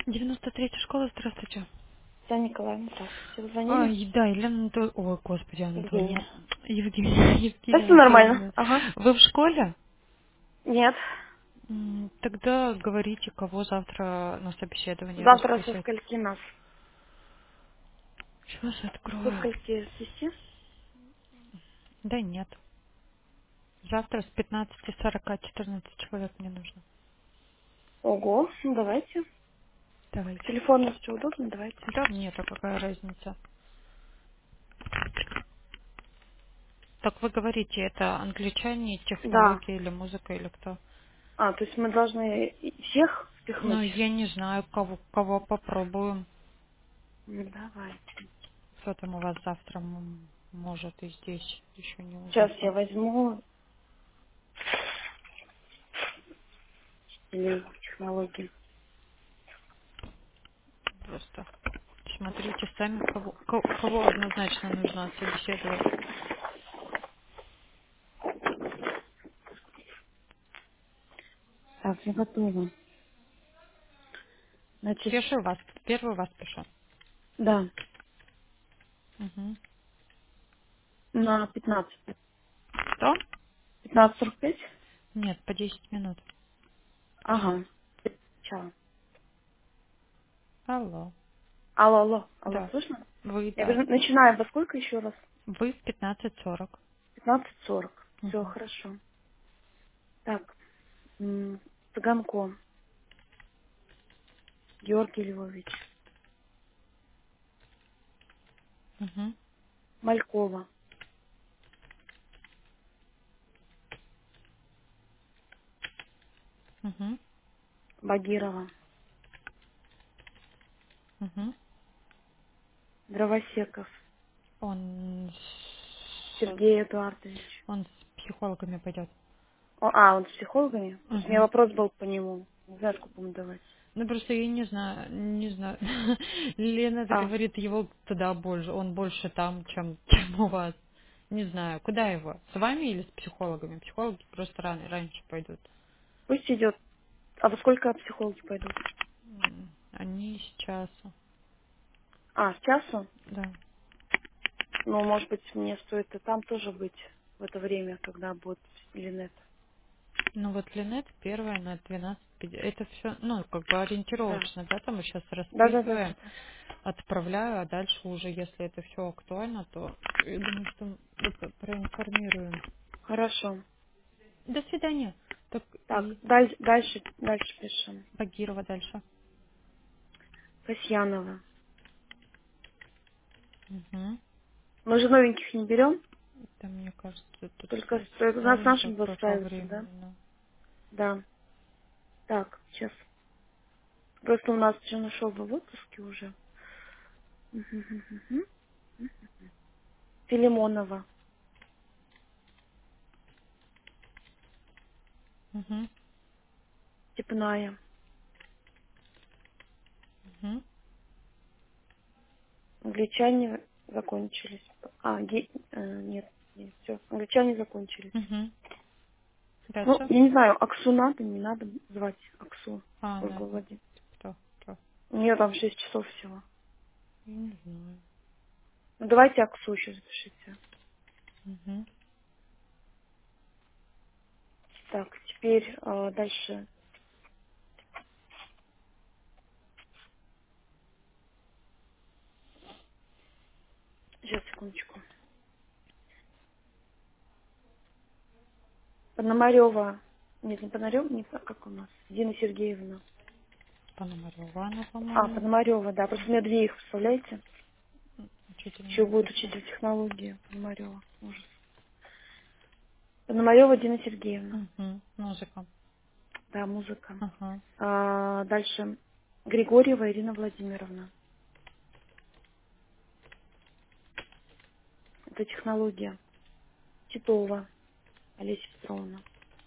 93-я школа, здравствуйте. Татьяна Николаевна, здравствуйте. Вы звонили? Да, Елена Анатольевна... Ой, господи, Евгения. Анатольевна. Евгения, Да Евгения все нормально. Анатольевна. Ага. Вы в школе? Нет. Тогда говорите, кого завтра на собеседование Завтра со расписать. скольки нас? Сейчас Со открою. скольки? С 10? Да нет. Завтра с 15:40 14 человек мне нужно. Ого, ну давайте. По Давайте. телефону все удобно, давайте. Да, мне-то какая разница. Так вы говорите, это англичане, Да. технология или музыка, или кто? А, то есть мы должны всех Ну, впихнуть? я не знаю, кого попробуем. Ну, давайте. Кто там у вас завтра может и здесь еще не Сейчас ужасно. я возьму или технологии. Просто смотрите сами, кого однозначно нужно собеседовать. Так, я готова. Значит, Пишу вас, первый вас пишу. да, Угу. на 15. Что? 15:45? Нет, по 10 минут. Ага. Чао. Алло. Алло, алло, алло, Да. слышно? Вы, Я да. говорю, начинаем во сколько еще раз? Вы в 15:40. 15:40. Все, Угу. хорошо. Так, Цыганко, Георгий Львович, Угу. Малькова, Угу. Багирова, Угу. Дровосеков, Он Сергей Эдуардович. он с психологами пойдет. Он с психологами? Просто у меня Угу. вопрос был по нему. Не знаю, сколько ему давать. Ну просто я не знаю, не знаю. Лена А, говорит, его туда больше, он больше там, чем у вас. Не знаю, куда его? С вами или с психологами? Психологи просто раньше пойдут. пусть идет. А во сколько психологи пойдут? Они сейчас, А, с часу? да. Ну, может быть, мне стоит и там тоже быть в это время, когда будет Линет. Ну вот Линет первая на 12:50. Это все, ну, как бы Да. ориентировочно, да, там мы сейчас Да, да, да, расписываем, да, да. отправляю, а дальше уже, если это все актуально, то я думаю, что это проинформируем. Хорошо. До свидания. Так Так, и дальше пишем. Багирова дальше. Касьянова. Угу. Мы же новеньких не берем, Это, мне кажется, тут только у нас ставим нашим по ставится, да? времени. Ну. Да. Так, сейчас. Просто у нас Чернышова в отпуске уже. Мгм. Филимонова. Угу. Степная. Угу. Англичане закончились. Нет, нет, все. Англичане закончились. Угу. Ну, Дальше. я не знаю, Аксу надо, не надо звать Аксу Ольгу Надо. Владимировну. Кто? У нее там 6 часов всего. Я не знаю. Ну, давайте Аксу еще запишите. Угу. Так, теперь дальше. Сейчас, секундочку. Пономарева. Нет, не Пономарева, не как у нас. Дина Сергеевна. Пономарева, А, по-моему. Пономарева, да. Просто у меня две их, представляете? Еще Учительница. будет учитель технологии. Пономарева. Ужас. Пономарева Дина Сергеевна. Угу. Музыка. Да, музыка. Ага. Дальше. Григорьева Ирина Владимировна. Это технология. Титова Олеся Петровна.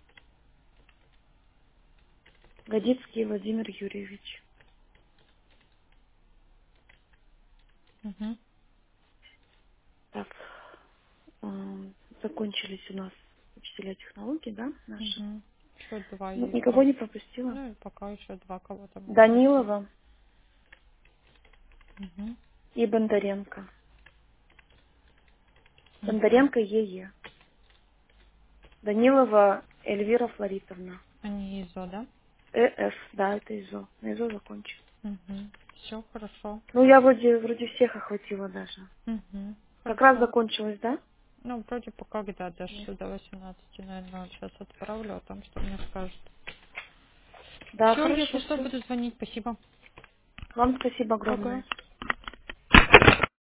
Годицкий Владимир Юрьевич. Угу. Так, закончились у нас учителя технологий, да, наши? Угу. Еще два есть Никого там. не пропустила. Ну и пока еще два кого-то могу найти. Данилова. Угу. И Бондаренко. Угу. Бондаренко ЕЕ. Данилова Эльвира Флоритовна. Они ИЗО, да? ЭФ, да, это ИЗО. На ИЗО закончу. Угу. Все хорошо. Ну, я вроде всех охватила даже. Угу. Как раз Хорошо. закончилось, да? Ну, вроде пока, да, Нет. дошли до 18, наверное, сейчас отправлю, а там что мне скажут. Да, Все, если хорошо, что, все. буду звонить. Спасибо. Вам спасибо огромное. Пока.